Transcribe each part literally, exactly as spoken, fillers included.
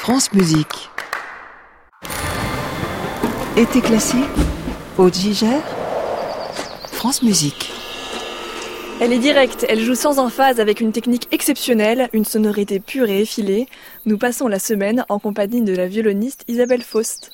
France Musique. Été classique, Aude Gigère, France Musique. Elle est directe, elle joue sans emphase avec une technique exceptionnelle, une sonorité pure et effilée. Nous passons la semaine en compagnie de la violoniste Isabelle Faust.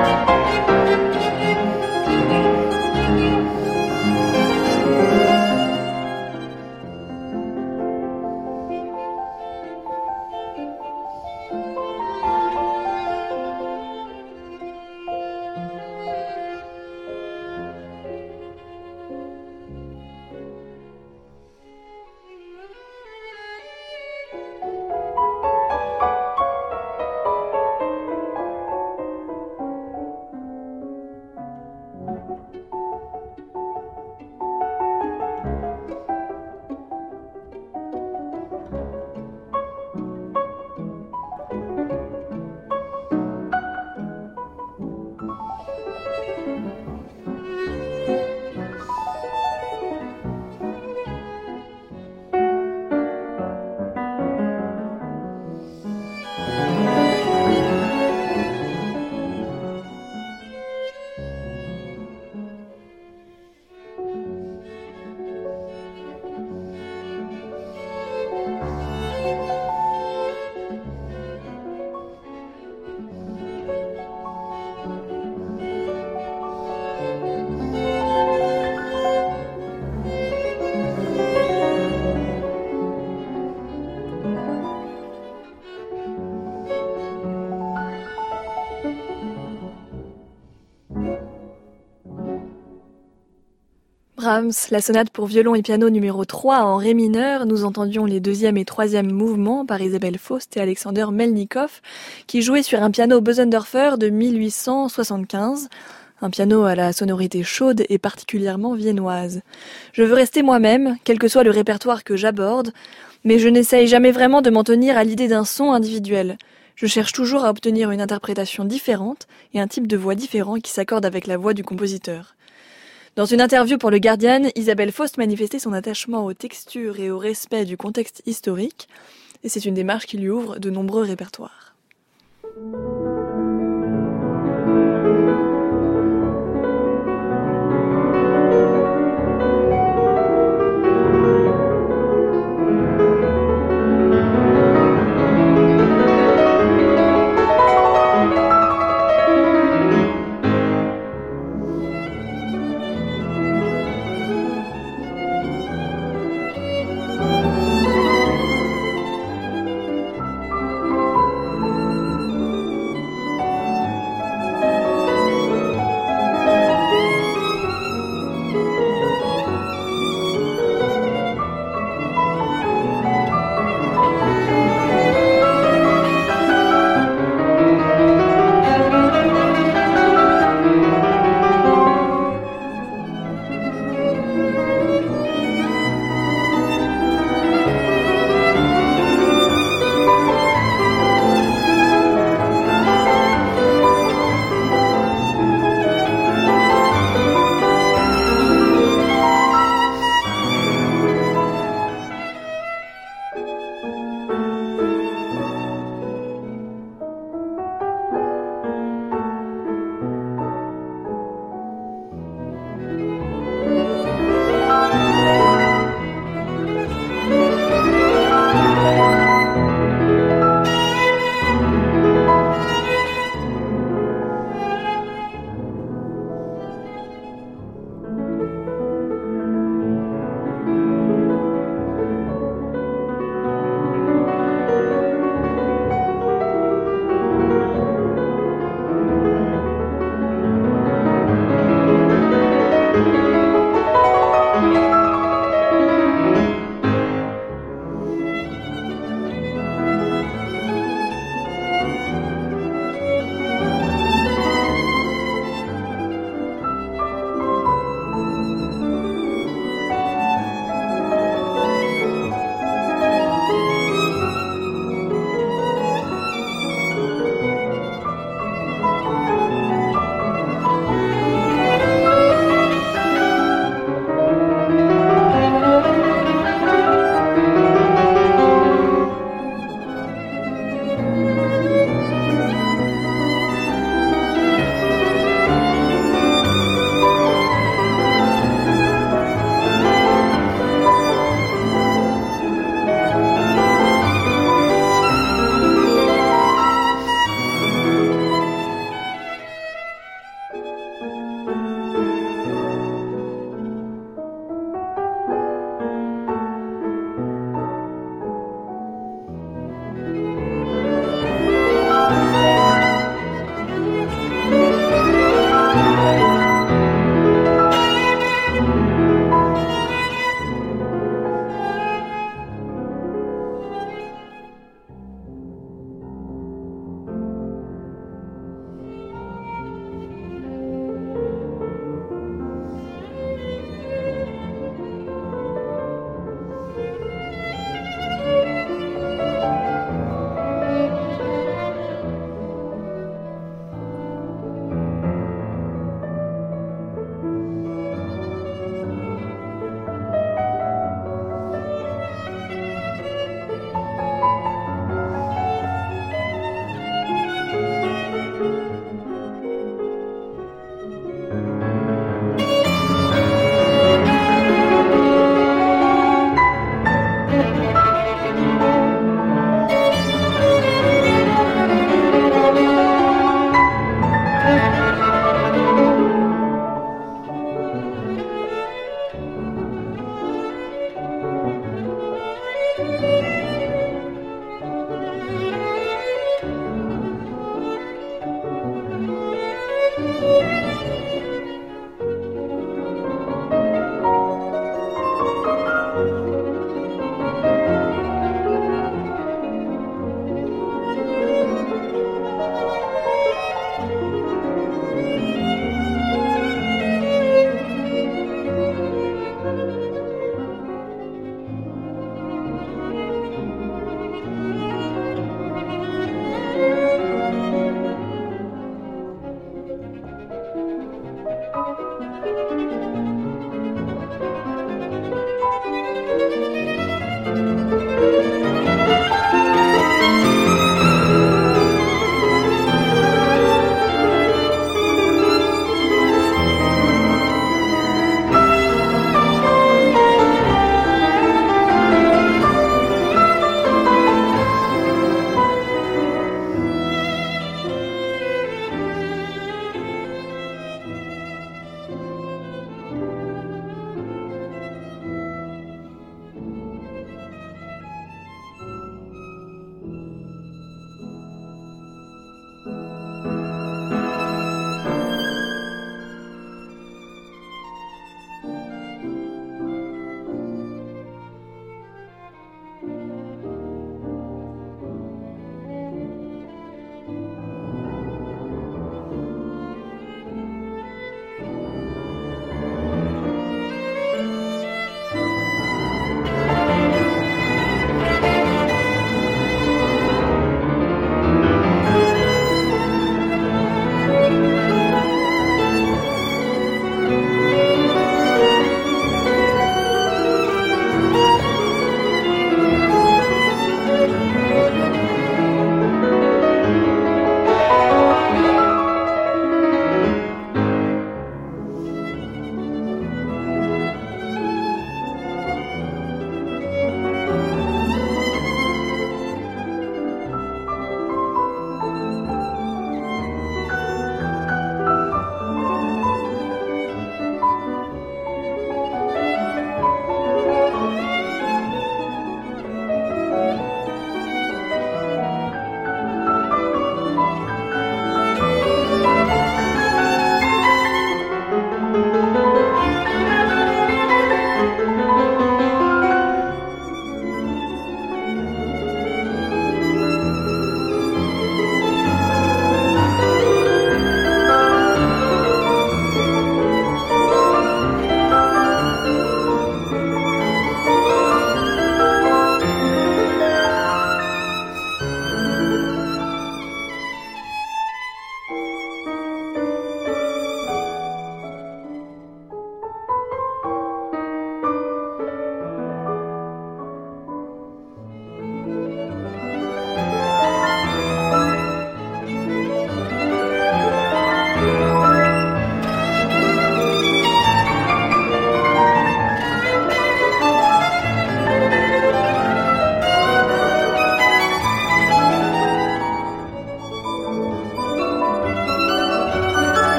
Brahms, la sonate pour violon et piano numéro trois en ré mineur, nous entendions les deuxième et troisième mouvements par Isabelle Faust et Alexander Melnikov, qui jouaient sur un piano Bösendorfer de mille huit cent soixante-quinze, un piano à la sonorité chaude et particulièrement viennoise. Je veux rester moi-même, quel que soit le répertoire que j'aborde, mais je n'essaye jamais vraiment de m'en tenir à l'idée d'un son individuel. Je cherche toujours à obtenir une interprétation différente et un type de voix différent qui s'accorde avec la voix du compositeur. Dans une interview pour Le Guardian, Isabelle Faust manifestait son attachement aux textures et au respect du contexte historique, et c'est une démarche qui lui ouvre de nombreux répertoires.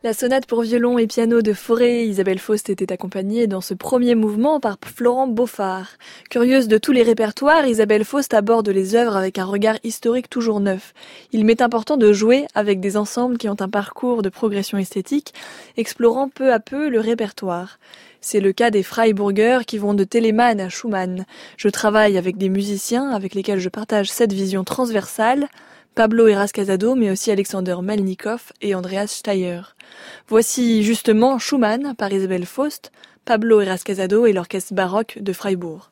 La sonate pour violon et piano de Fauré, Isabelle Faust était accompagnée dans ce premier mouvement par Florent Beaufard. Curieuse de tous les répertoires, Isabelle Faust aborde les œuvres avec un regard historique toujours neuf. Il m'est important de jouer avec des ensembles qui ont un parcours de progression esthétique, explorant peu à peu le répertoire. C'est le cas des Freiburger qui vont de Telemann à Schumann. Je travaille avec des musiciens avec lesquels je partage cette vision transversale, Pablo Heras Casado, mais aussi Alexander Melnikov et Andreas Steyr. Voici justement Schumann par Isabelle Faust, Pablo Heras Casado et l'orchestre baroque de Freiburg.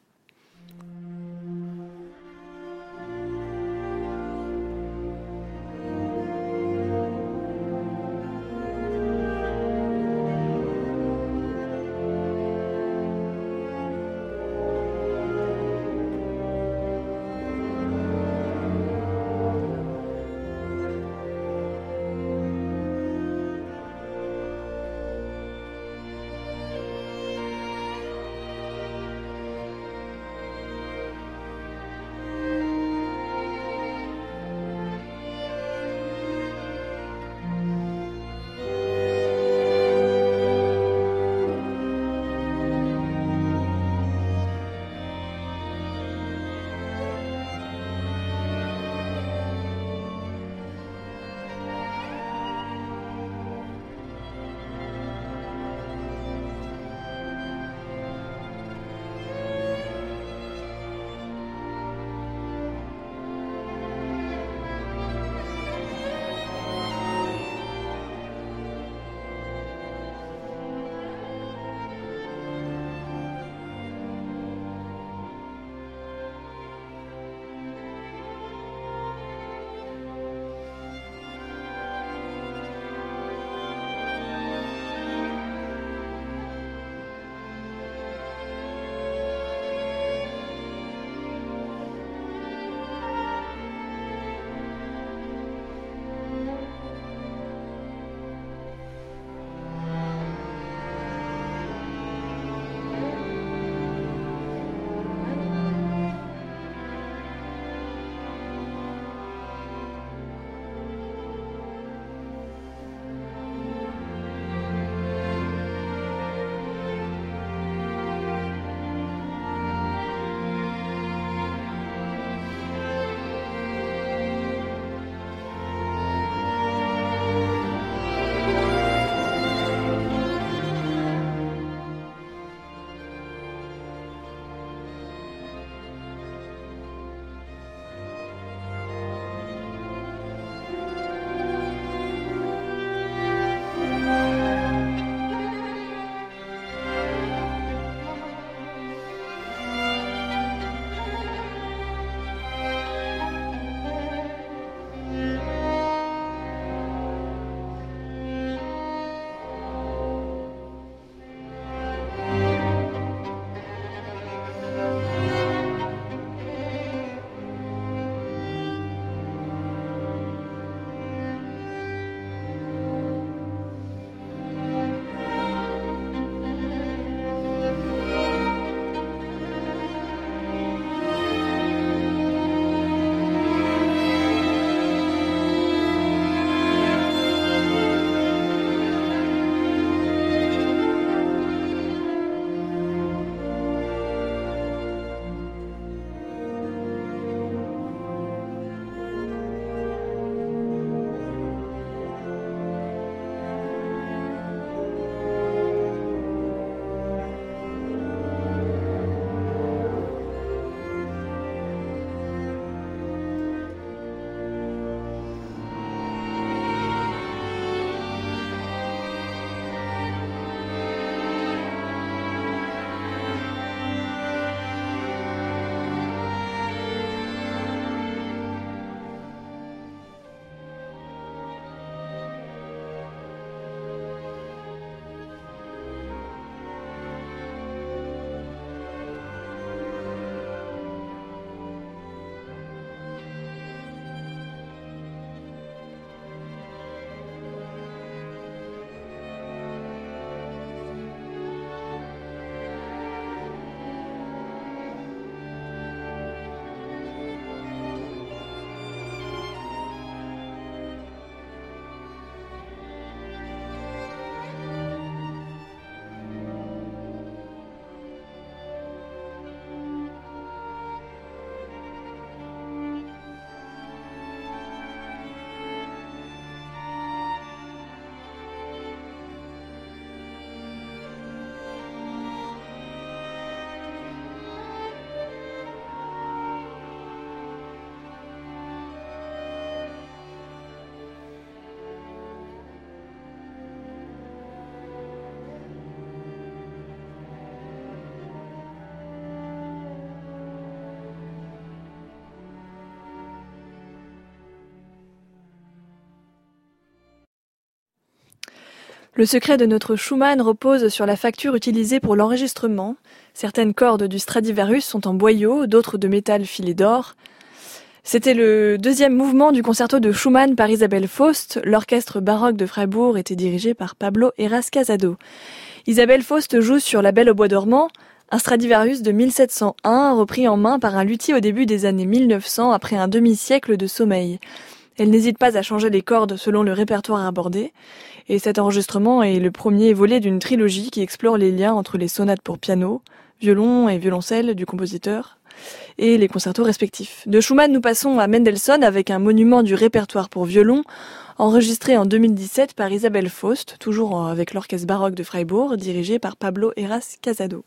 Le secret de notre Schumann repose sur la facture utilisée pour l'enregistrement. Certaines cordes du Stradivarius sont en boyau, d'autres de métal filé d'or. C'était le deuxième mouvement du concerto de Schumann par Isabelle Faust. L'orchestre baroque de Freiburg était dirigé par Pablo Heras Casado. Isabelle Faust joue sur La Belle au bois dormant, un Stradivarius de mille sept cent un, repris en main par un luthier au début des années mille neuf cents, après un demi-siècle de sommeil. Elle n'hésite pas à changer les cordes selon le répertoire abordé, et cet enregistrement est le premier volet d'une trilogie qui explore les liens entre les sonates pour piano, violon et violoncelle du compositeur, et les concertos respectifs. De Schumann, nous passons à Mendelssohn avec un monument du répertoire pour violon, enregistré en deux mille dix-sept par Isabelle Faust, toujours avec l'orchestre baroque de Freiburg, dirigé par Pablo Heras Casado.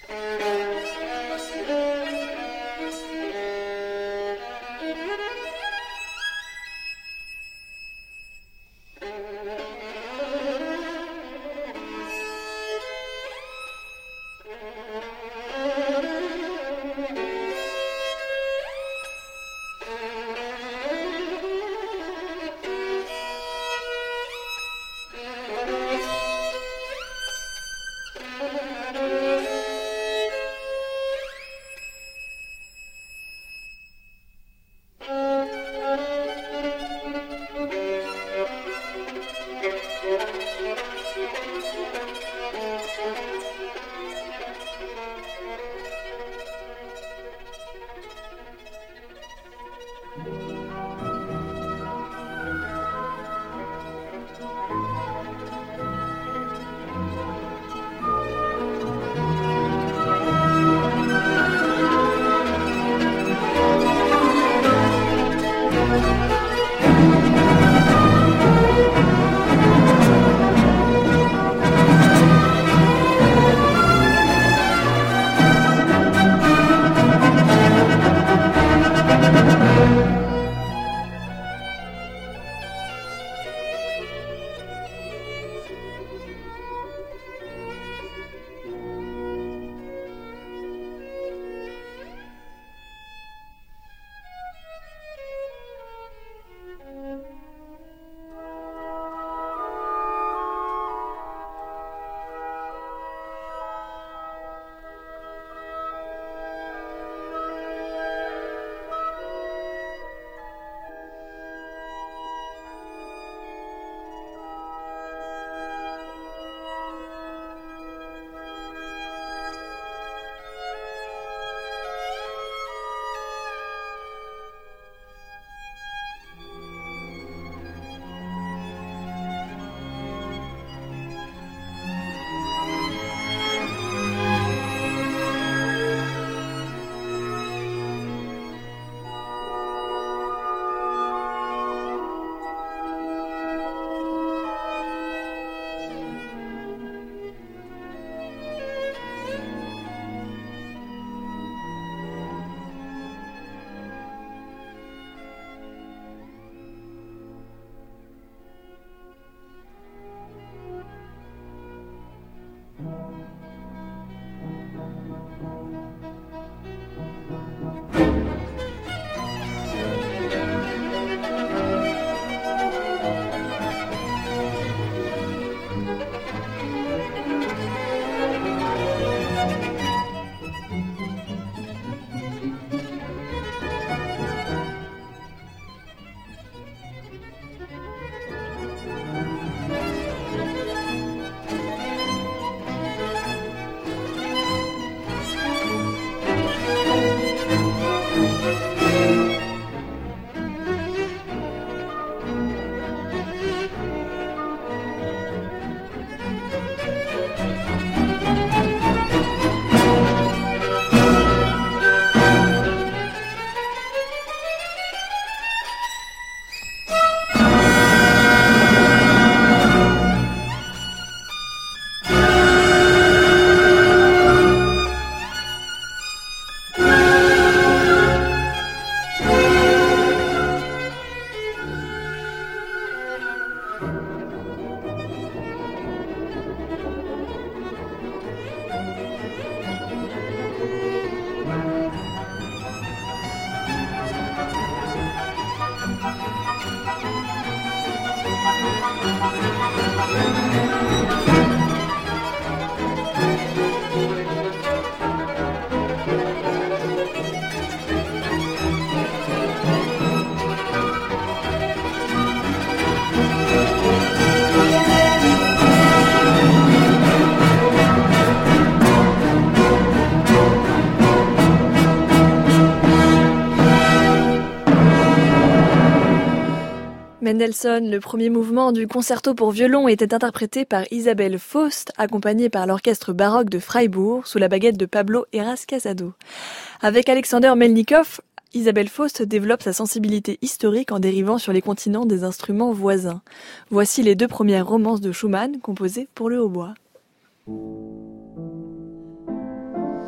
Mendelssohn, le premier mouvement du concerto pour violon était interprété par Isabelle Faust, accompagnée par l'orchestre baroque de Freiburg, sous la baguette de Pablo Heras Casado. Avec Alexander Melnikov, Isabelle Faust développe sa sensibilité historique en dérivant sur les continents des instruments voisins. Voici les deux premières romances de Schumann composées pour le hautbois.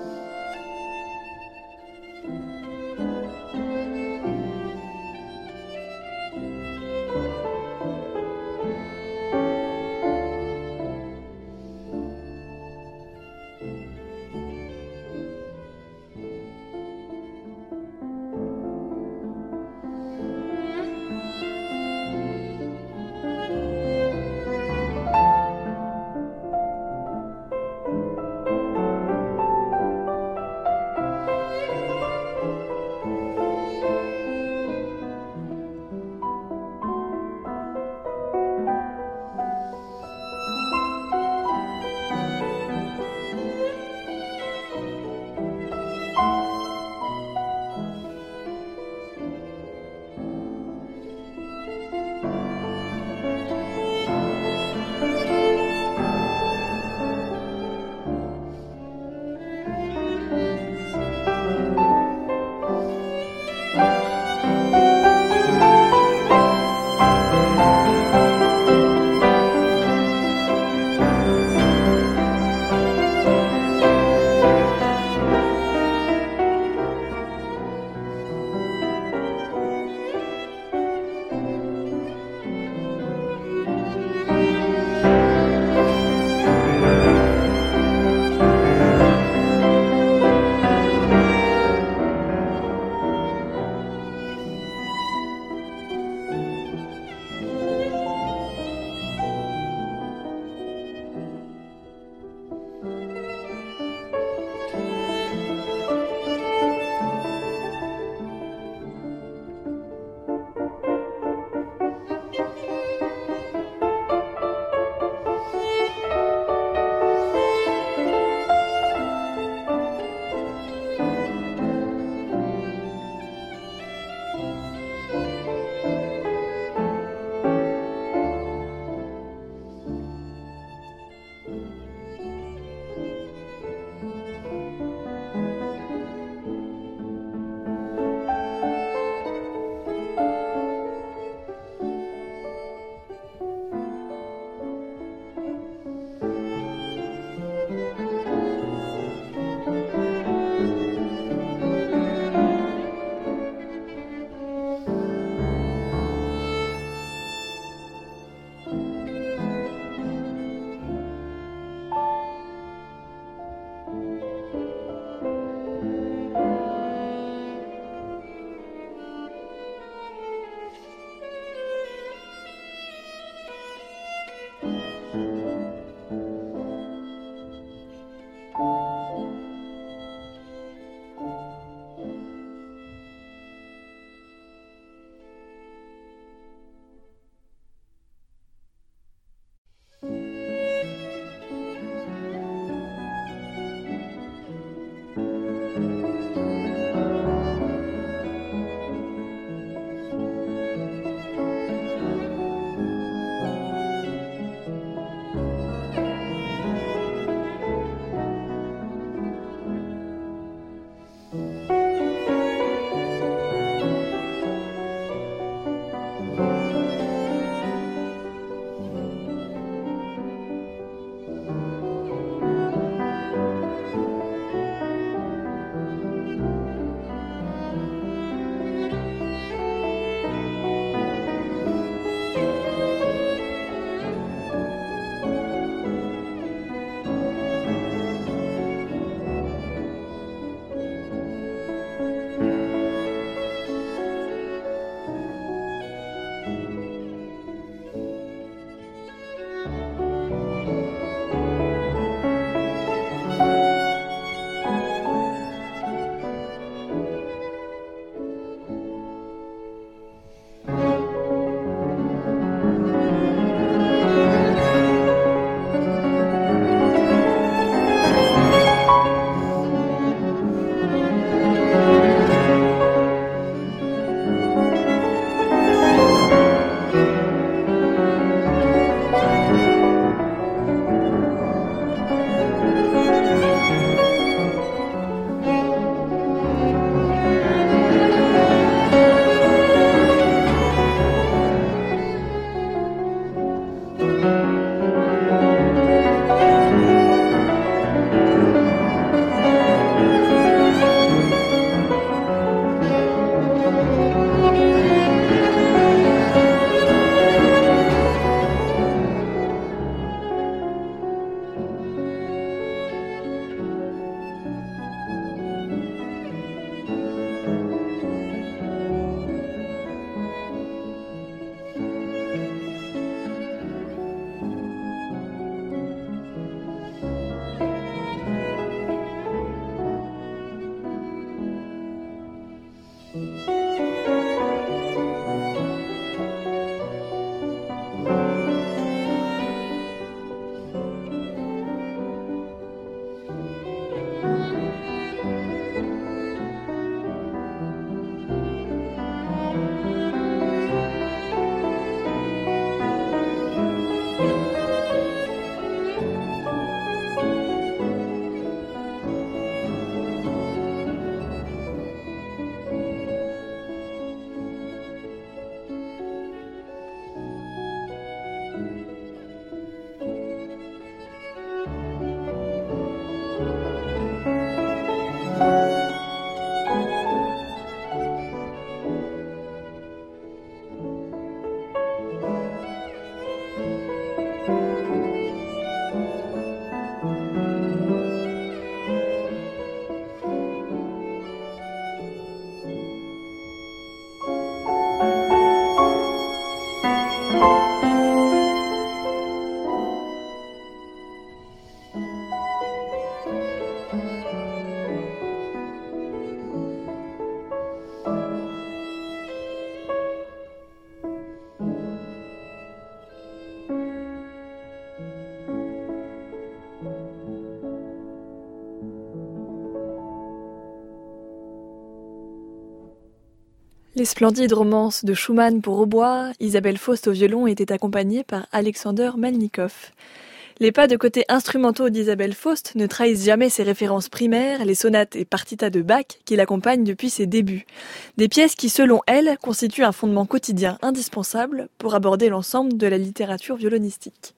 Les splendides romances de Schumann pour hautbois, Isabelle Faust au violon étaient accompagnées par Alexander Melnikov. Les pas de côté instrumentaux d'Isabelle Faust ne trahissent jamais ses références primaires, les sonates et partitas de Bach qui l'accompagnent depuis ses débuts. Des pièces qui, selon elle, constituent un fondement quotidien indispensable pour aborder l'ensemble de la littérature violonistique.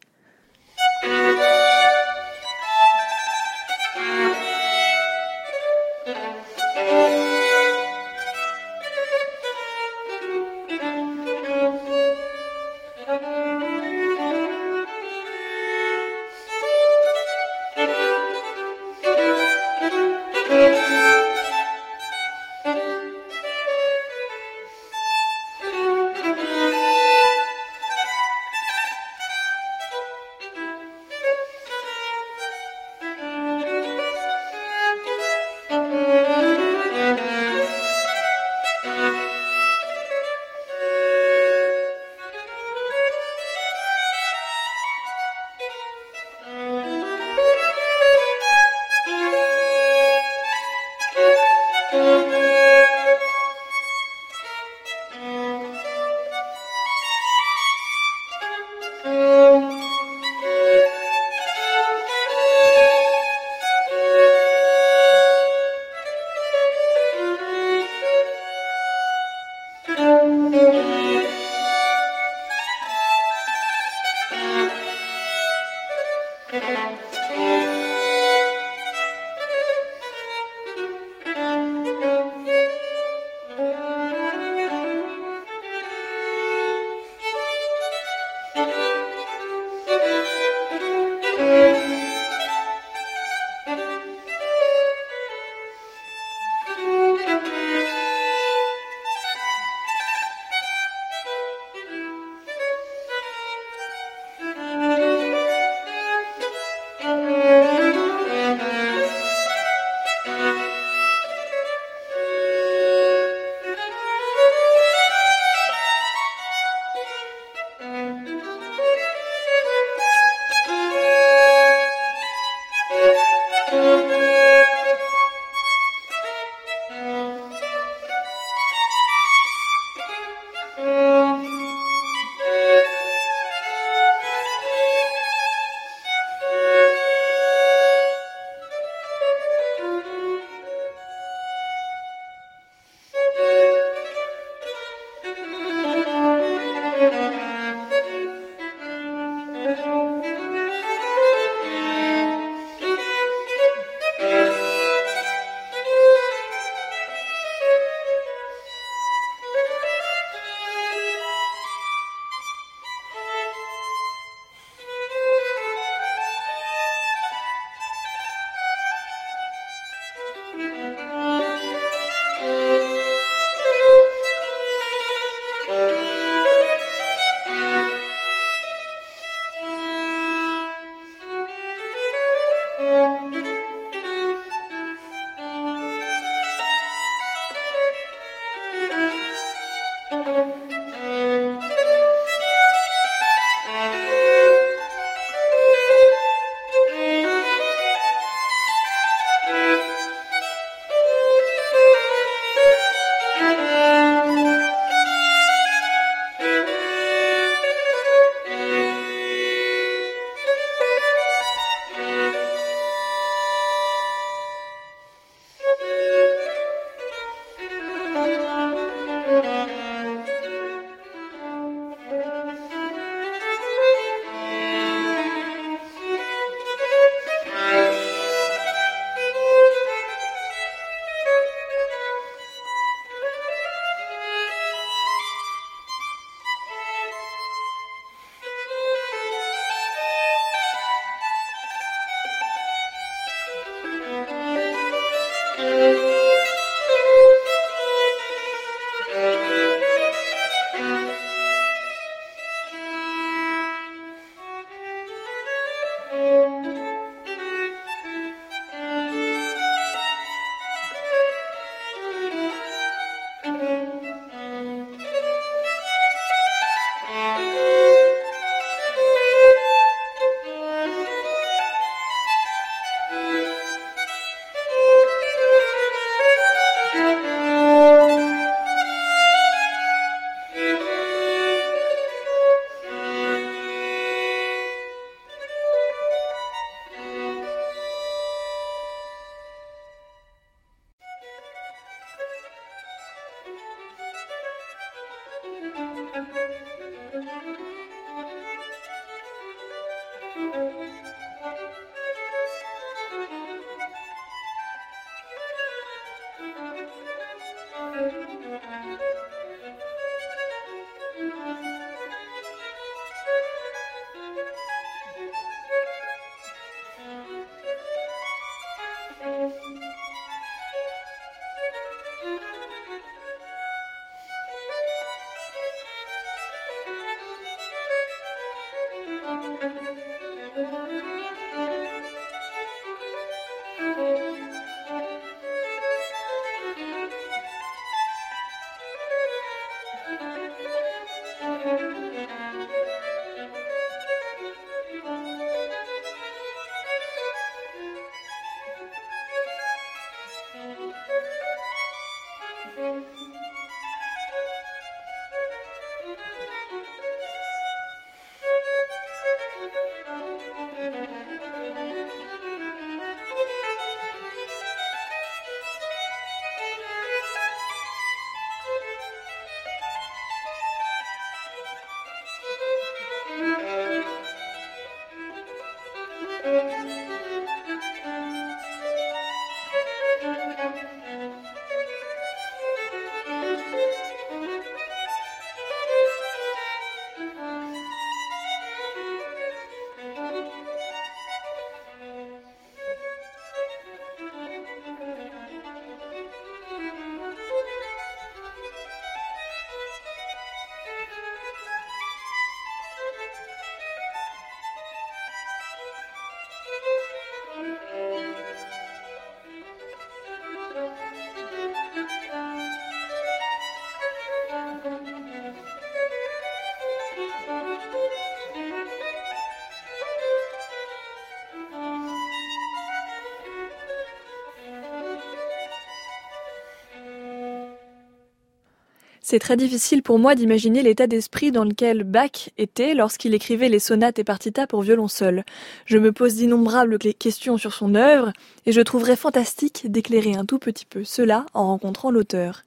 C'est très difficile pour moi d'imaginer l'état d'esprit dans lequel Bach était lorsqu'il écrivait les sonates et partitas pour violon seul. Je me pose d'innombrables questions sur son œuvre et je trouverais fantastique d'éclairer un tout petit peu cela en rencontrant l'auteur.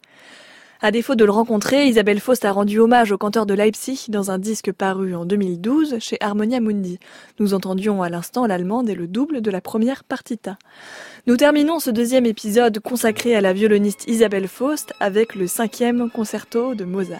À défaut de le rencontrer, Isabelle Faust a rendu hommage au canteur de Leipzig dans un disque paru en deux mille douze chez Harmonia Mundi. Nous entendions à l'instant l'allemande et le double de la première partita. Nous terminons ce deuxième épisode consacré à la violoniste Isabelle Faust avec le cinquième concerto de Mozart.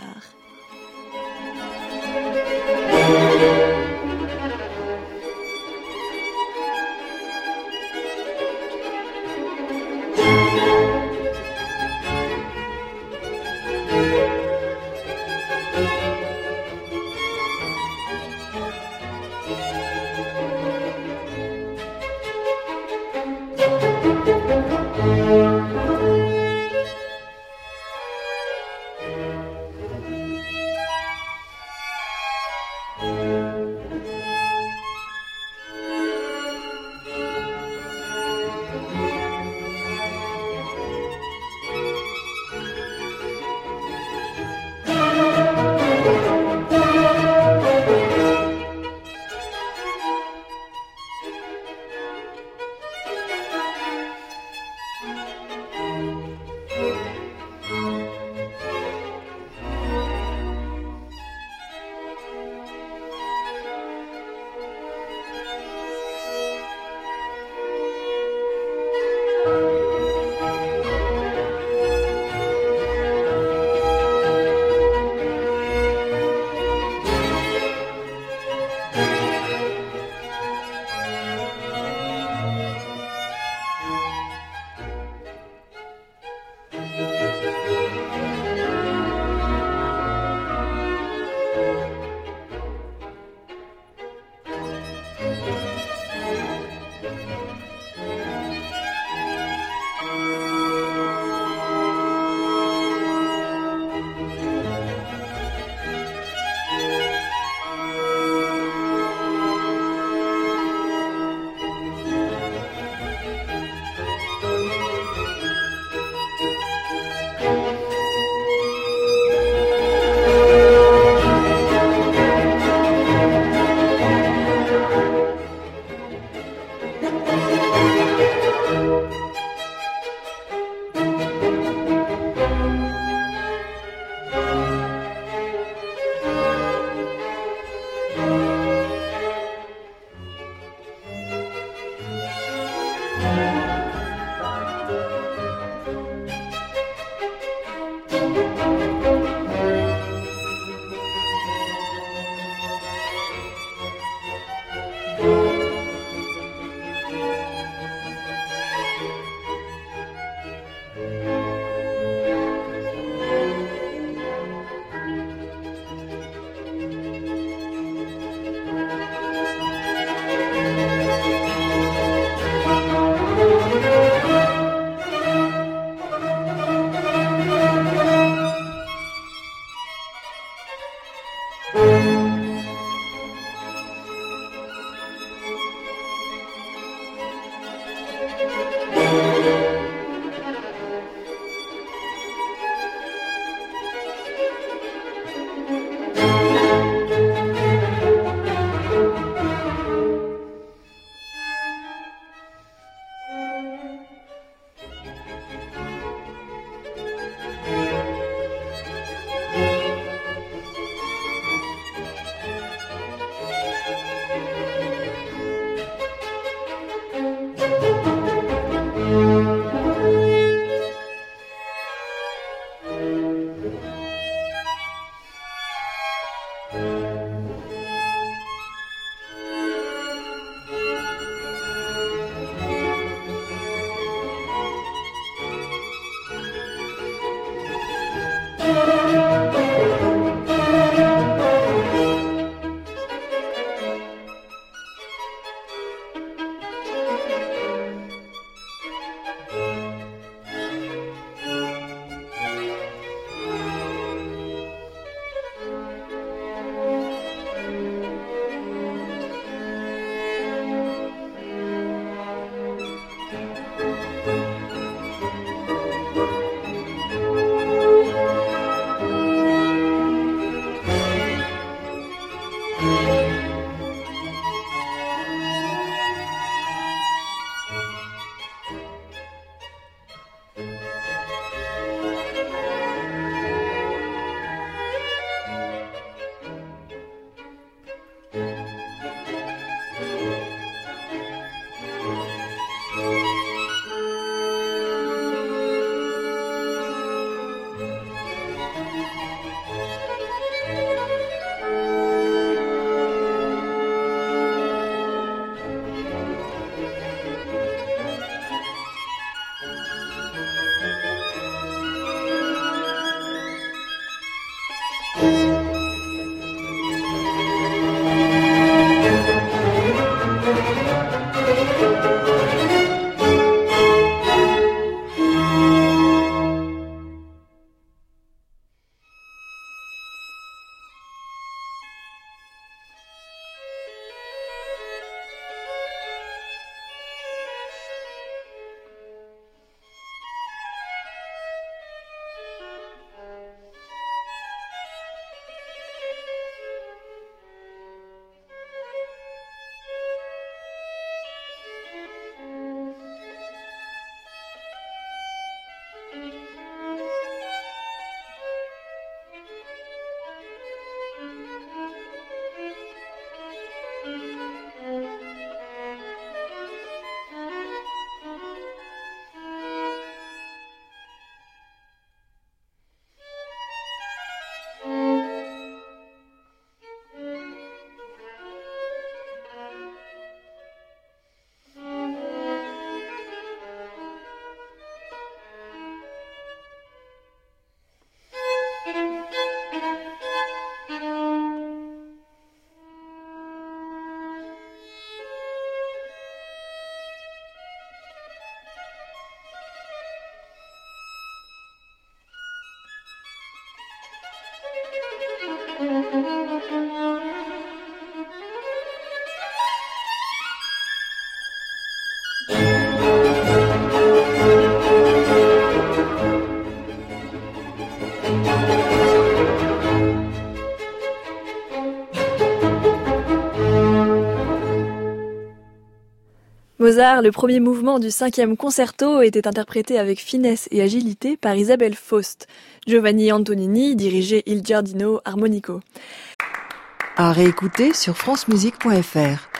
Mozart, le premier mouvement du cinquième concerto, était interprété avec finesse et agilité par Isabelle Faust. Giovanni Antonini dirigeait Il Giardino Armonico. À réécouter sur francemusique point f r.